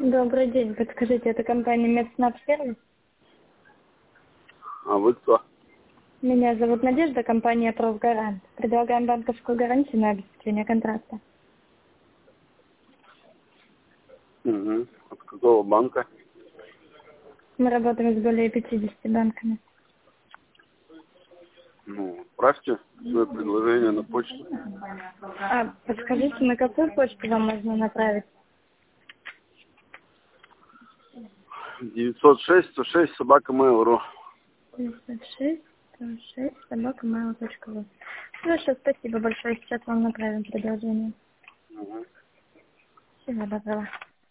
Добрый день. Подскажите, это компания Медснаб-сервис? А вы кто? Меня зовут Надежда, компания «Профгарант». Предлагаем банковскую гарантию на обеспечение контракта. Угу. От какого банка? Мы работаем с более 50 банками. Ну, отправьте свое предложение на почту. А подскажите, на какую почту вам можно направить? 906-106 @mail.ru. 56-106-mail.ru. Хорошо, спасибо большое. Сейчас вам направим предложение. Угу. Всего доброго.